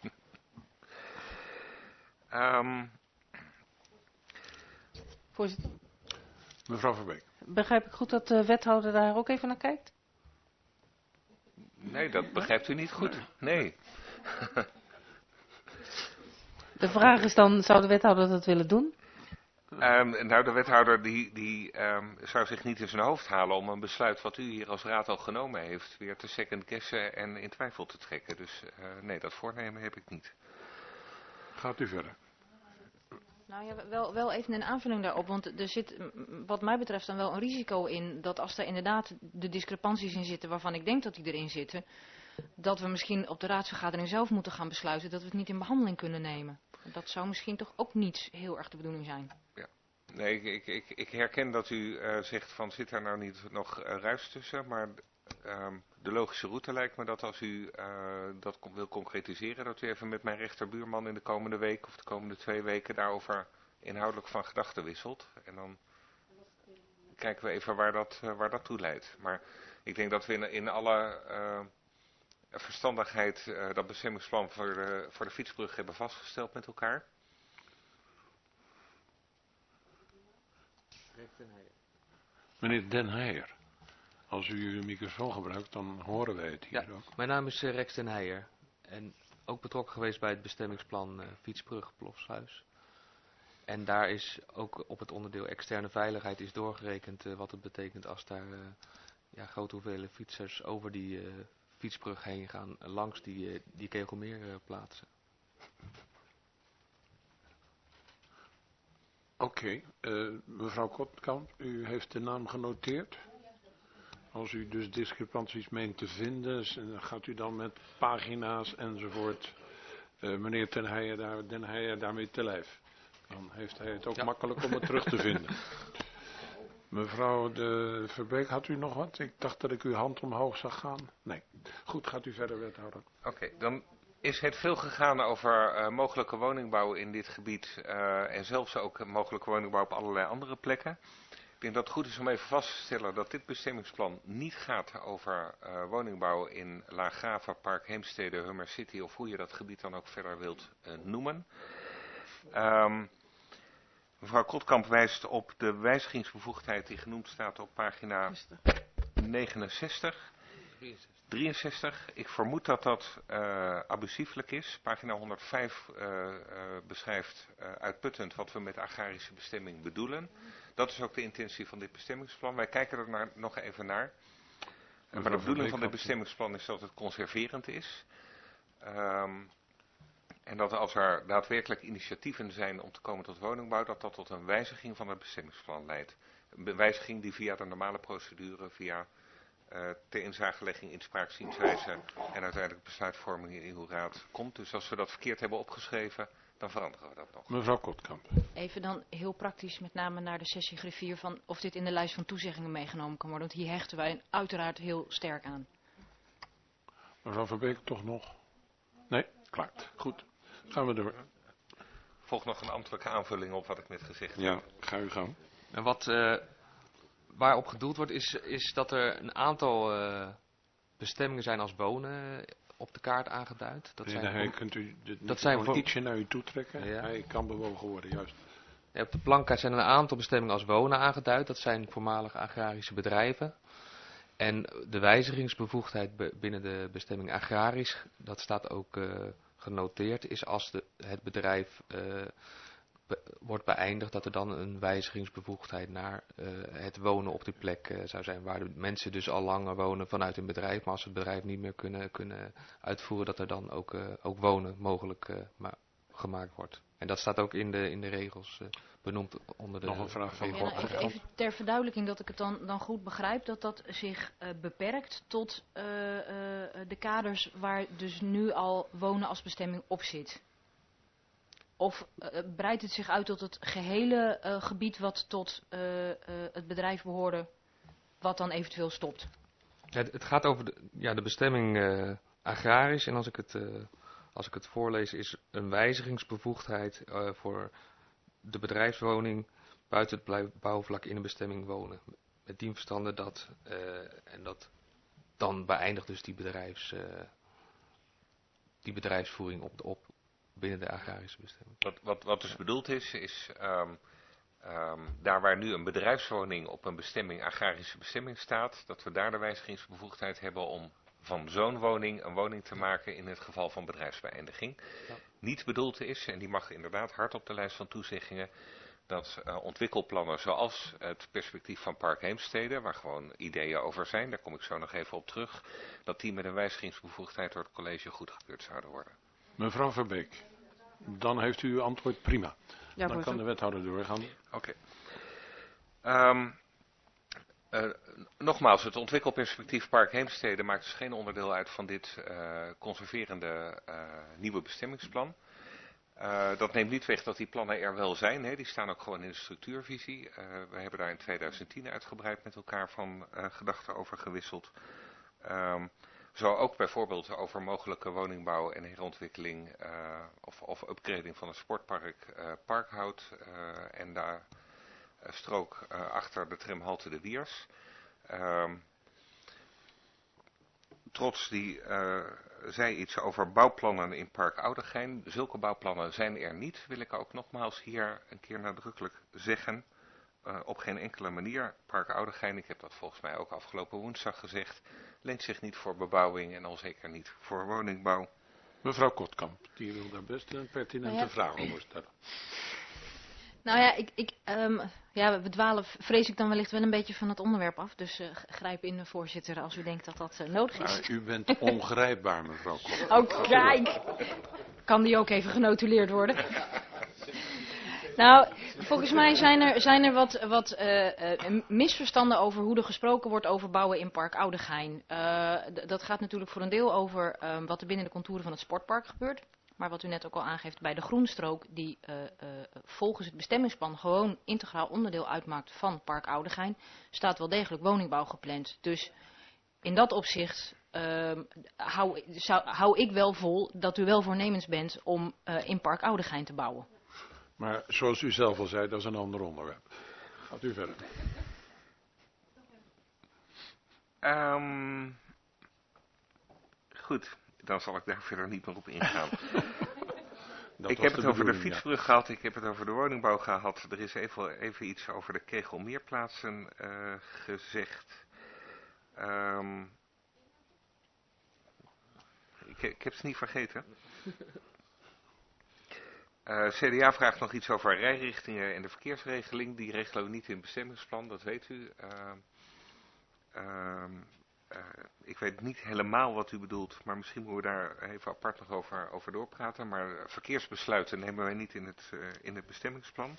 um, Voorzitter. Mevrouw Verbeek. Begrijp ik goed dat de wethouder daar ook even naar kijkt? Nee, dat begrijpt u niet goed. Nee. De vraag is dan, zou de wethouder dat willen doen? Um, nou, de wethouder die, die um, zou zich niet in zijn hoofd halen om een besluit wat u hier als raad al genomen heeft, weer te second guessen en in twijfel te trekken. Dus uh, nee, dat voornemen heb ik niet. Gaat u verder. Nou ja, wel, wel even een aanvulling daarop, want er zit wat mij betreft dan wel een risico in dat als er inderdaad de discrepanties in zitten waarvan ik denk dat die erin zitten, dat we misschien op de raadsvergadering zelf moeten gaan besluiten dat we het niet in behandeling kunnen nemen. Dat zou misschien toch ook niet heel erg de bedoeling zijn. Ja. Nee, ik, ik, ik herken dat u uh, zegt van zit daar nou niet nog uh, ruis tussen, maar uh, de logische route lijkt me dat als u uh, dat wil concretiseren, dat u even met mijn rechterbuurman in de komende week of de komende twee weken daarover inhoudelijk van gedachten wisselt. En dan kijken we even waar dat, uh, waar dat toe leidt. Maar ik denk dat we in, in alle uh, verstandigheid uh, dat bestemmingsplan voor de, voor de fietsbrug hebben vastgesteld met elkaar. Meneer Den Heijer, als u uw microfoon gebruikt, dan horen wij het hier ja, ook. Mijn naam is uh, Rex Den Heijer en ook betrokken geweest bij het bestemmingsplan uh, Fietsbrug Plofsluis. En daar is ook op het onderdeel externe veiligheid is doorgerekend uh, wat het betekent als daar uh, ja, grote hoeveelheden fietsers over die uh, fietsbrug heen gaan, uh, langs die, uh, die kegelmeerplaatsen. Oké, okay, uh, mevrouw Kortkamp, u heeft de naam genoteerd. Als u dus discrepanties meent te vinden, gaat u dan met pagina's enzovoort uh, meneer Den Heijer, daar, Den Heijer daarmee te lijf. Dan heeft hij het ook ja. makkelijk om het terug te vinden. Mevrouw de Verbeek, had u nog wat? Ik dacht dat ik uw hand omhoog zag gaan. Nee. Goed, gaat u verder, wethouder. Oké, okay, dan is het veel gegaan over uh, mogelijke woningbouw in dit gebied uh, en zelfs ook mogelijke woningbouw op allerlei andere plekken. Ik denk dat het goed is om even vast te stellen dat dit bestemmingsplan niet gaat over uh, woningbouw in Laaggraven, Park Heemstede, Hummer City of hoe je dat gebied dan ook verder wilt uh, noemen. Um, mevrouw Krotkamp wijst op de wijzigingsbevoegdheid die genoemd staat op pagina negenenzestig. drieënzestig. Ik vermoed dat dat uh, abusieflijk is. Pagina honderdvijf uh, uh, beschrijft uh, uitputtend wat we met agrarische bestemming bedoelen. Dat is ook de intentie van dit bestemmingsplan. Wij kijken er naar, nog even naar. En maar de bedoeling van dit bestemmingsplan is dat het conserverend is. Um, en dat als er daadwerkelijk initiatieven zijn om te komen tot woningbouw, dat dat tot een wijziging van het bestemmingsplan leidt. Een wijziging die via de normale procedure, via uh, ter inzagelegging, inspraakzienswijze en uiteindelijk besluitvorming in uw raad komt. Dus als we dat verkeerd hebben opgeschreven, dan veranderen we dat nog. Mevrouw Kotkamp. Even dan heel praktisch, met name naar de sessie griffier, van of dit in de lijst van toezeggingen meegenomen kan worden. Want hier hechten wij uiteraard heel sterk aan. Mevrouw Verbeek, toch nog? Nee? Klaar. Goed. Gaan we door. Volgt nog een ambtelijke aanvulling op wat ik net gezegd heb. Ja, ga u gang. En wat uh, waarop gedoeld wordt is, is dat er een aantal uh, bestemmingen zijn als wonen op de kaart aangeduid. Dat zijn hij, kunt u dit dat zijn voor... ietsje naar u toe trekken. Ja. Hij kan bewogen worden, juist. Ja, op de plankaart zijn er een aantal bestemmingen als wonen aangeduid. Dat zijn voormalige agrarische bedrijven. En de wijzigingsbevoegdheid binnen de bestemming agrarisch, dat staat ook uh, genoteerd, is als de, het bedrijf uh, be, wordt beëindigd, dat er dan een wijzigingsbevoegdheid naar uh, het wonen op die plek uh, zou zijn, waar de mensen dus al langer wonen vanuit een bedrijf, maar als het bedrijf niet meer kunnen, kunnen uitvoeren, dat er dan ook, uh, ook wonen mogelijk uh, ma gemaakt wordt. En dat staat ook in de, in de regels uh, benoemd onder de... Nog een vraag van ja, nou, even, even ter verduidelijking dat ik het dan, dan goed begrijp, dat dat zich uh, beperkt tot uh, uh, de kaders waar dus nu al wonen als bestemming op zit. Of uh, breidt het zich uit tot het gehele uh, gebied wat tot uh, uh, het bedrijf behoorde, wat dan eventueel stopt? Ja, het gaat over de, ja, de bestemming uh, agrarisch en als ik het... Uh, Als ik het voorlees, is een wijzigingsbevoegdheid uh, voor de bedrijfswoning buiten het bouwvlak in een bestemming wonen. Met dien verstande dat, uh, en dat dan beëindigt dus die, bedrijfs, uh, die bedrijfsvoering op, de, op binnen de agrarische bestemming. Wat, wat, wat dus bedoeld is, is um, um, daar waar nu een bedrijfswoning op een bestemming, agrarische bestemming staat, dat we daar de wijzigingsbevoegdheid hebben om van zo'n woning een woning te maken in het geval van bedrijfsbeëindiging. Ja. Niet bedoeld is, en die mag inderdaad hard op de lijst van toezeggingen, dat uh, ontwikkelplannen zoals het perspectief van Park Heemstede, waar gewoon ideeën over zijn, daar kom ik zo nog even op terug, dat die met een wijzigingsbevoegdheid door het college goedgekeurd zouden worden. Mevrouw Verbeek, dan heeft u uw antwoord prima. Ja, dan kan de wethouder doorgaan. Oké. Okay. Um, Uh, nogmaals, het ontwikkelperspectief Park Heemstede maakt dus geen onderdeel uit van dit uh, conserverende uh, nieuwe bestemmingsplan. Uh, dat neemt niet weg dat die plannen er wel zijn, hè. Die staan ook gewoon in de structuurvisie. Uh, we hebben daar in tweeduizend tien uitgebreid met elkaar van uh, gedachten over gewisseld. Um, zo ook bijvoorbeeld over mogelijke woningbouw en herontwikkeling uh, of, of upgrading van het sportpark uh, Parkhout uh, en daar... strook uh, achter de tramhalte de Wiers. Uh, Trots die uh, zei iets over bouwplannen in Park Oudegein. Zulke bouwplannen zijn er niet, wil ik ook nogmaals hier een keer nadrukkelijk zeggen. Uh, op geen enkele manier. Park Oudegein, ik heb dat volgens mij ook afgelopen woensdag gezegd, leent zich niet voor bebouwing en al zeker niet voor woningbouw. Mevrouw Kotkamp, die wil daar best een pertinente nou ja. vraag over stellen. Nou ja, ik, ik, um, ja, we dwalen, vrees ik dan wellicht wel een beetje van het onderwerp af. Dus uh, grijp in, voorzitter, als u denkt dat dat uh, nodig is. Nou, u bent ongrijpbaar, mevrouw Kotkamp. Oh, kijk! Kan die ook even genotuleerd worden? Nou, volgens mij zijn er, zijn er wat, wat uh, uh, misverstanden over hoe er gesproken wordt over bouwen in Park Oudegein. Uh, dat gaat natuurlijk voor een deel over um, wat er binnen de contouren van het sportpark gebeurt. Maar wat u net ook al aangeeft bij de groenstrook, die uh, uh, volgens het bestemmingsplan gewoon integraal onderdeel uitmaakt van Park Oudegein, staat wel degelijk woningbouw gepland. Dus in dat opzicht uh, hou, zou, hou ik wel vol dat u wel voornemens bent om uh, in Park Oudegein te bouwen. Maar zoals u zelf al zei, dat is een ander onderwerp. Gaat u verder. Um, goed. Dan zal ik daar verder niet meer op ingaan. Ik heb het over de fietsbrug ja. gehad, ik heb het over de woningbouw gehad. Er is even, even iets over de Kegelmeerplaatsen uh, gezegd. Um, ik, ik heb het niet vergeten. Uh, C D A vraagt nog iets over rijrichtingen en de verkeersregeling. Die regelen we niet in het bestemmingsplan, dat weet u. Uh, uh, uh, ik weet niet helemaal wat u bedoelt, maar misschien moeten we daar even apart nog over, over doorpraten. Maar verkeersbesluiten nemen wij niet in het, uh, in het bestemmingsplan.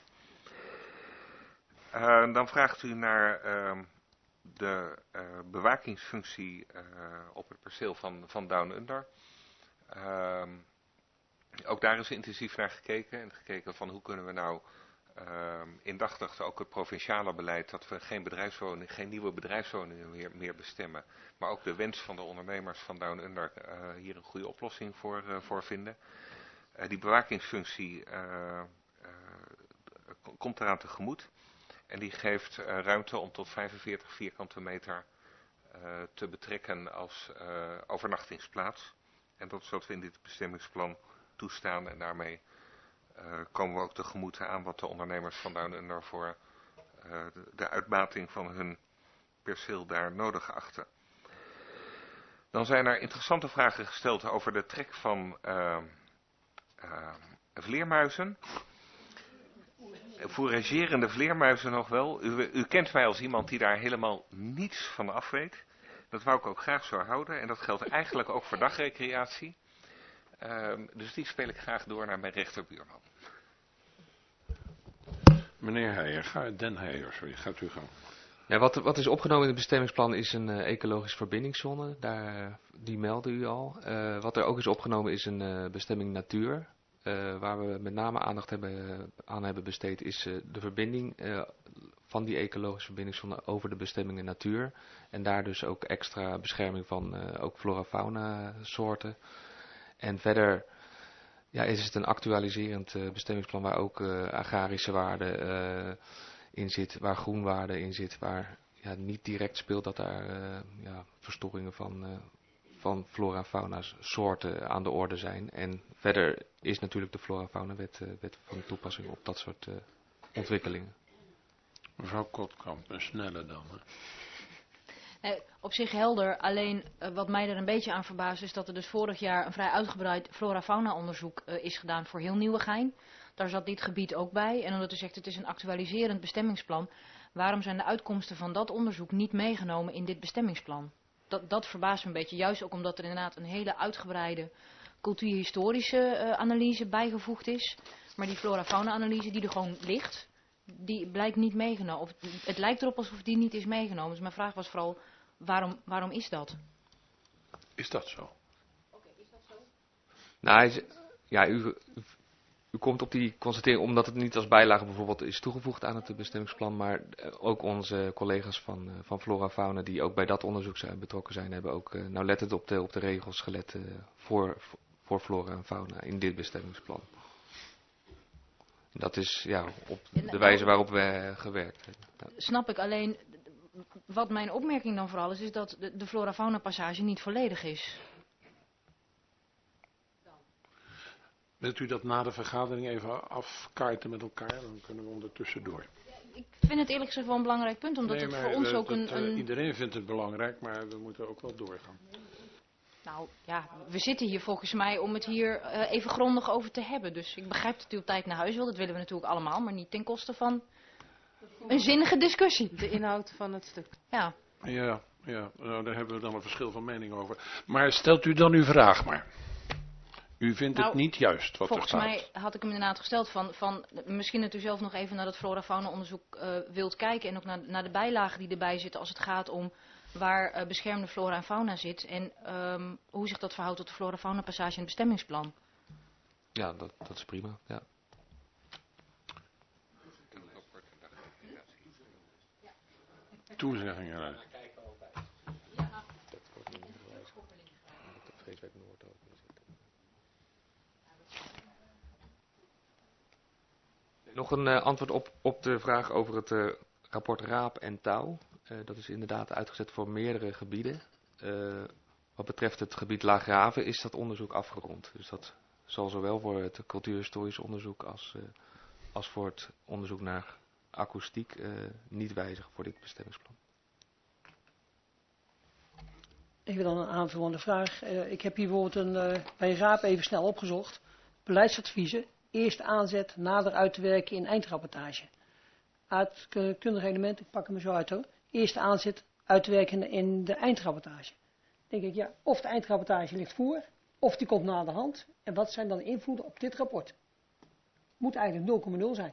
Uh, dan vraagt u naar uh, de uh, bewakingsfunctie uh, op het perceel van, van Down Under. Uh, ook daar is intensief naar gekeken en gekeken van hoe kunnen we nou uh, indachtig ook het provinciale beleid dat we geen bedrijfswoningen, geen nieuwe bedrijfswoningen meer, meer bestemmen, maar ook de wens van de ondernemers van Down Under uh, hier een goede oplossing voor, uh, voor vinden. Uh, die bewakingsfunctie uh, uh, komt eraan tegemoet. En die geeft uh, ruimte om tot vijfenveertig vierkante meter uh, te betrekken als uh, overnachtingsplaats. En dat is wat we in dit bestemmingsplan toestaan. En daarmee uh, komen we ook tegemoet aan wat de ondernemers van Down Under voor uh, de, de uitbating van hun perceel daar nodig achten. Dan zijn er interessante vragen gesteld over de trek van uh, uh, vleermuizen. Fouragerende vleermuizen nog wel. U, u kent mij als iemand die daar helemaal niets van af weet. Dat wou ik ook graag zo houden. En dat geldt eigenlijk ook voor dagrecreatie. Um, dus die speel ik graag door naar mijn rechterbuurman. Meneer Heijer, ga, Den Heijer, sorry, gaat u gaan. Ja, wat, wat is opgenomen in het bestemmingsplan is een uh, ecologische verbindingszone. Daar, die meldde u al. Uh, wat er ook is opgenomen is een uh, bestemming natuur. Uh, waar we met name aandacht hebben, aan hebben besteed is uh, de verbinding uh, van die ecologische verbindingszone over de bestemmingen natuur. En daar dus ook extra bescherming van uh, ook flora-fauna soorten. En verder ja, is het een actualiserend uh, bestemmingsplan waar ook uh, agrarische waarde uh, in zit, waar groenwaarde in zit, waar ja, niet direct speelt dat daar uh, ja, verstoringen van... Uh, van flora en fauna soorten aan de orde zijn. En verder is natuurlijk de flora en fauna wet, uh, wet van toepassing op dat soort uh, ontwikkelingen. Mevrouw Kotkamp, een snelle dan. Hè? Eh, op zich helder, alleen uh, wat mij er een beetje aan verbaast is dat er dus vorig jaar een vrij uitgebreid flora-fauna onderzoek uh, is gedaan voor heel Nieuwegein. Daar zat dit gebied ook bij. En omdat u zegt het is een actualiserend bestemmingsplan, waarom zijn de uitkomsten van dat onderzoek niet meegenomen in dit bestemmingsplan? Dat, dat verbaast me een beetje, juist ook omdat er inderdaad een hele uitgebreide cultuurhistorische uh, analyse bijgevoegd is. Maar die flora-fauna-analyse die er gewoon ligt, die blijkt niet meegenomen. Of, het lijkt erop alsof die niet is meegenomen. Dus mijn vraag was vooral, waarom, waarom is dat? Is dat zo? Oké, okay, is dat zo? Nou, ja, u, u, u komt op die constatering omdat het niet als bijlage bijvoorbeeld is toegevoegd aan het bestemmingsplan, maar ook onze collega's van, van Flora Fauna die ook bij dat onderzoek zijn, betrokken zijn, hebben ook uh, nauwlettend op de, op de regels gelet uh, voor, voor Flora en Fauna in dit bestemmingsplan. Dat is ja, op de wijze waarop we gewerkt hebben. Ja. Snap ik, alleen wat mijn opmerking dan vooral is, is dat de, de Flora-Fauna passage niet volledig is. Wilt u dat na de vergadering even afkaarten met elkaar? Dan kunnen we ondertussen door. Ik vind het eerlijk gezegd wel een belangrijk punt, omdat nee, het maar, voor ons uh, ook dat, een, uh, een... Iedereen vindt het belangrijk, maar we moeten ook wel doorgaan. Nou ja, we zitten hier volgens mij om het hier uh, even grondig over te hebben. Dus ik begrijp dat u op tijd naar huis wil, dat willen we natuurlijk allemaal, maar niet ten koste van een zinnige discussie. De inhoud van het stuk. Ja. Ja, ja, nou, daar hebben we dan een verschil van mening over. Maar stelt u dan uw vraag maar. U vindt nou, het niet juist wat er volgens staat. Volgens mij had ik hem inderdaad gesteld van, van misschien dat u zelf nog even naar dat flora-fauna onderzoek uh, wilt kijken. En ook naar, naar de bijlagen die erbij zitten als het gaat om waar uh, beschermde flora en fauna zit. En um, hoe zich dat verhoudt tot de flora-fauna passage in het bestemmingsplan. Ja, dat, dat is prima. Ja. Toezeggingen uit. Nog een uh, antwoord op, op de vraag over het uh, rapport Raap en Touw. Uh, dat is inderdaad uitgezet voor meerdere gebieden. Uh, wat betreft het gebied Laaggraven is dat onderzoek afgerond. Dus dat zal zowel voor het cultuurhistorisch onderzoek als, uh, als voor het onderzoek naar akoestiek uh, niet wijzigen voor dit bestemmingsplan. Even dan een aanvullende vraag. Uh, ik heb hier bijvoorbeeld een, uh, bij Raap even snel opgezocht. Beleidsadviezen, eerste aanzet, nader uit te werken in eindrapportage. Aardkundig element, ik pak hem er zo uit hoor. Eerste aanzet, uit te werken in de eindrapportage. Dan denk ik, ja, of de eindrapportage ligt voor, of die komt na de hand. En wat zijn dan de invloeden op dit rapport? Moet eigenlijk nul komma nul zijn.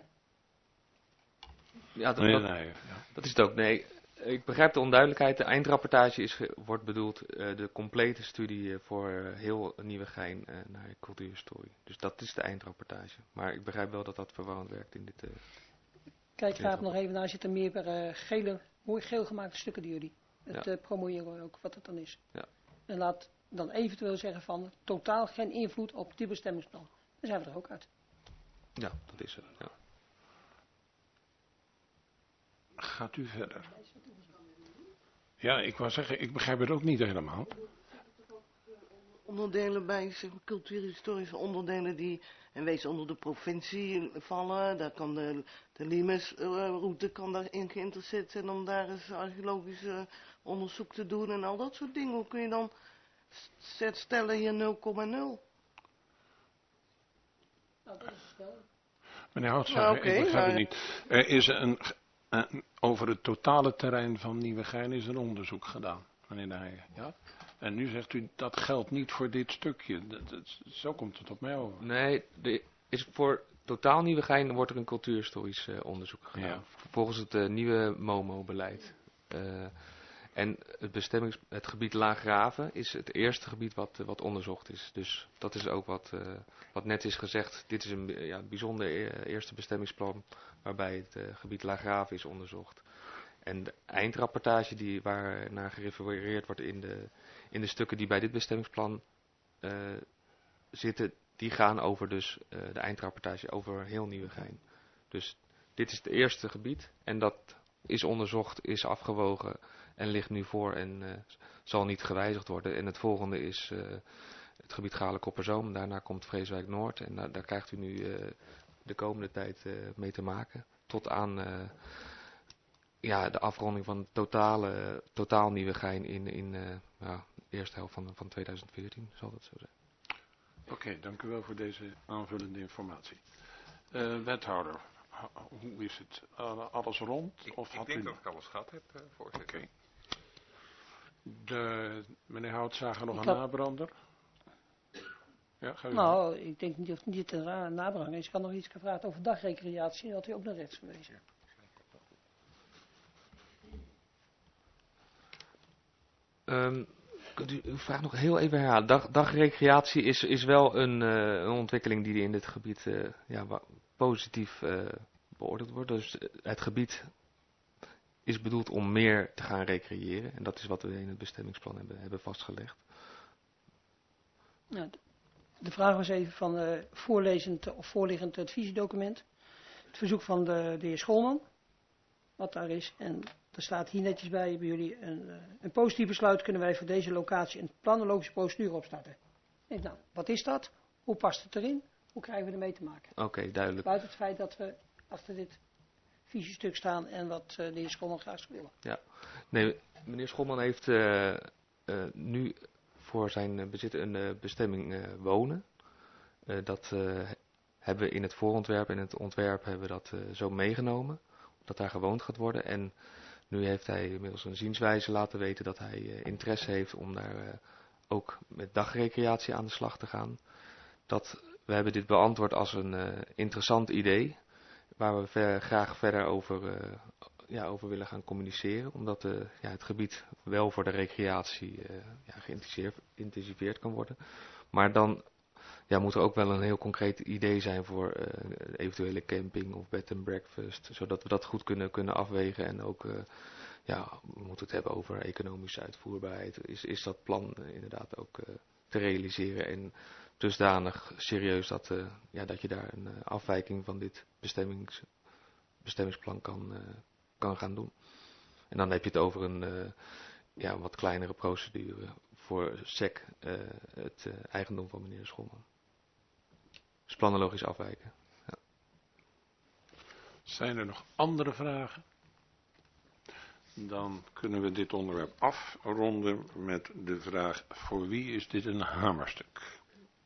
Ja, dat, dat, dat is het ook. Nee, ik begrijp de onduidelijkheid. De eindrapportage is, wordt bedoeld uh, de complete studie uh, voor uh, heel Nieuwegein uh, naar cultuurhistorie. Dus dat is de eindrapportage. Maar ik begrijp wel dat dat verwarrend werkt in dit. Uh, Kijk graag nog even naar, zitten meer uh, gele, mooi geel gemaakte stukken die jullie. Het ja. uh, promoeren ook, wat het dan is. Ja. En laat dan eventueel zeggen van totaal geen invloed op die bestemmingsplan. Dan zijn we er ook uit. Ja, dat is het. Ja. Gaat u verder. Ja, ik wou zeggen, ik begrijp het ook niet helemaal. Onderdelen bij, zeg maar, cultuurhistorische onderdelen die en wees onder de provincie vallen. Daar kan de, de Limes-route kan daarin geïnteresseerd zijn om daar eens archeologisch uh, onderzoek te doen en al dat soort dingen. Hoe kun je dan stellen hier nul komma nul? Nou, dat is wel. Meneer Houtzager, nou, okay, ik begrijp het niet. Er is een, een, over het totale terrein van Nieuwegein is een onderzoek gedaan, meneer de Heijer. Ja? En nu zegt u, dat geldt niet voor dit stukje. Dat, dat, zo komt het op mij over. Nee, de, is voor totaal Nieuwegein wordt er een cultuurhistorisch uh, onderzoek gedaan. Ja. Volgens het uh, nieuwe MOMO-beleid. Uh, en het, bestemmings, het gebied Laaggraven is het eerste gebied wat, uh, wat onderzocht is. Dus dat is ook wat, uh, wat net is gezegd. Dit is een ja, bijzonder uh, eerste bestemmingsplan waarbij het uh, gebied Laaggraven is onderzocht. En de eindrapportage die, waar naar gerefereerd wordt in de, in de stukken die bij dit bestemmingsplan uh, zitten, die gaan over dus uh, de eindrapportage over heel Nieuwegein. Dus dit is het eerste gebied en dat is onderzocht, is afgewogen en ligt nu voor en uh, zal niet gewijzigd worden. En het volgende is uh, het gebied Galen-Kopperzoom. Daarna komt Vreeswijk Noord en uh, daar krijgt u nu uh, de komende tijd uh, mee te maken. Tot aan uh, ja, de afronding van totale, totaal Nieuwegein in, in uh, ja, de eerste helft van, van tweeduizend veertien, zal dat zo zijn. Oké, okay, dank u wel voor deze aanvullende informatie. Uh, wethouder, hoe is het? Uh, alles rond? Ik, of ik had denk u... dat ik alles gehad heb, uh, voorzitter. Oké. Okay. Meneer Houtzager nog ik een had... nabrander? Ja, ga u nou, doen. Ik denk niet of het niet een nabrander is. Ik had nog iets gevraagd over dagrecreatie. Dat had u ook naar rechts gewezen. Um, kunt u uw vraag nog heel even herhalen? Dag, dagrecreatie is, is wel een, uh, een ontwikkeling die in dit gebied uh, ja, positief uh, beoordeeld wordt. Dus uh, het gebied is bedoeld om meer te gaan recreëren. En dat is wat we in het bestemmingsplan hebben, hebben vastgelegd. Nou, de vraag was even van uh, voorlezend of voorliggend adviesdocument. Het verzoek van de, de heer Schoolman. Wat daar is. En er staat hier netjes bij bij jullie een, uh, een positief besluit kunnen wij voor deze locatie een planologische procedure opstarten. En nou, wat is dat? Hoe past het erin? Hoe krijgen we ermee te maken? Oké, okay, duidelijk. Buiten het feit dat we achter dit visiestuk staan en wat uh, de heer Schoolman graag zou willen. Ja, nee, meneer Schoolman heeft uh, uh, nu voor zijn uh, bezit een uh, bestemming uh, wonen. Uh, dat uh, hebben we in het voorontwerp en het ontwerp hebben we dat uh, zo meegenomen. Dat daar gewoond gaat worden. En nu heeft hij inmiddels een zienswijze laten weten dat hij uh, interesse heeft om daar uh, ook met dagrecreatie aan de slag te gaan. Dat, we hebben dit beantwoord als een uh, interessant idee. Waar we ver, graag verder over, uh, ja, over willen gaan communiceren. Omdat uh, ja, het gebied wel voor de recreatie uh, ja, geïntensiveerd kan worden. Maar dan ja, moet er ook wel een heel concreet idee zijn voor uh, eventuele camping of bed and breakfast. Zodat we dat goed kunnen, kunnen afwegen. En ook, uh, ja, we moeten het hebben over economische uitvoerbaarheid. Is, is dat plan uh, inderdaad ook uh, te realiseren en dusdanig serieus dat, uh, ja, dat je daar een uh, afwijking van dit bestemmings, bestemmingsplan kan, uh, kan gaan doen. En dan heb je het over een uh, ja, wat kleinere procedure voor S E C, uh, het uh, eigendom van meneer Schoolman. Dus planologisch afwijken. Ja. Zijn er nog andere vragen? Dan kunnen we dit onderwerp afronden met de vraag: voor wie is dit een hamerstuk?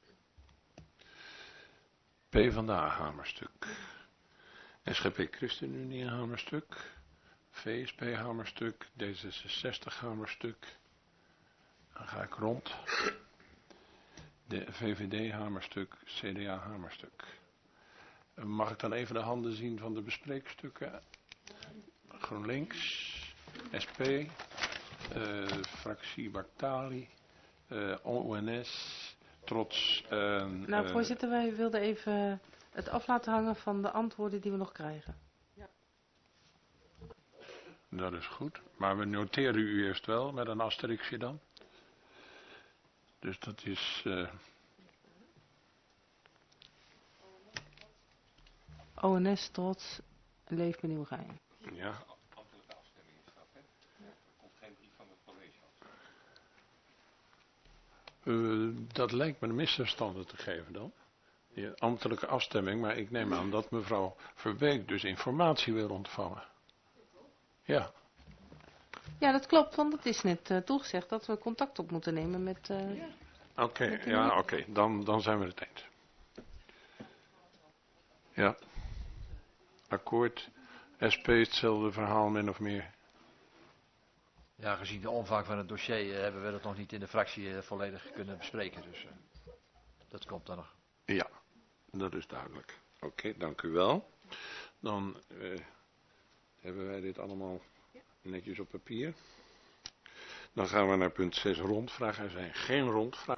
PvdA hamerstuk. S G P ChristenUnie hamerstuk. V S P hamerstuk. D zesenzestig hamerstuk. Dan ga ik rond. De V V D hamerstuk. C D A hamerstuk. Mag ik dan even de handen zien van de bespreekstukken? GroenLinks. S P, uh, fractie Bartali, uh, O N S, Trots. Uh, nou, uh, voorzitter, wij wilden even het af laten hangen van de antwoorden die we nog krijgen. Ja. Dat is goed, maar we noteren u eerst wel met een asterixje dan. Dus dat is... Uh, O N S, Trots, Leef met Nieuwegein. Ja. Uh, dat lijkt me een misverstanden te geven dan. Die ambtelijke afstemming, maar ik neem aan dat mevrouw Verbeek dus informatie wil ontvangen. Ja. Ja, dat klopt, want het is net uh, toegezegd dat we contact op moeten nemen met... Uh, ja. Oké, okay, ja, oké, okay. dan, dan zijn we het eens. Ja. Akkoord. S P hetzelfde verhaal, min of meer. Ja, gezien de omvang van het dossier uh, hebben we dat nog niet in de fractie uh, volledig kunnen bespreken. Dus uh, dat komt dan nog. Ja, dat is duidelijk. Oké, okay, dank u wel. Dan uh, hebben wij dit allemaal netjes op papier. Dan gaan we naar punt zes, rondvragen. Er zijn geen rondvragen.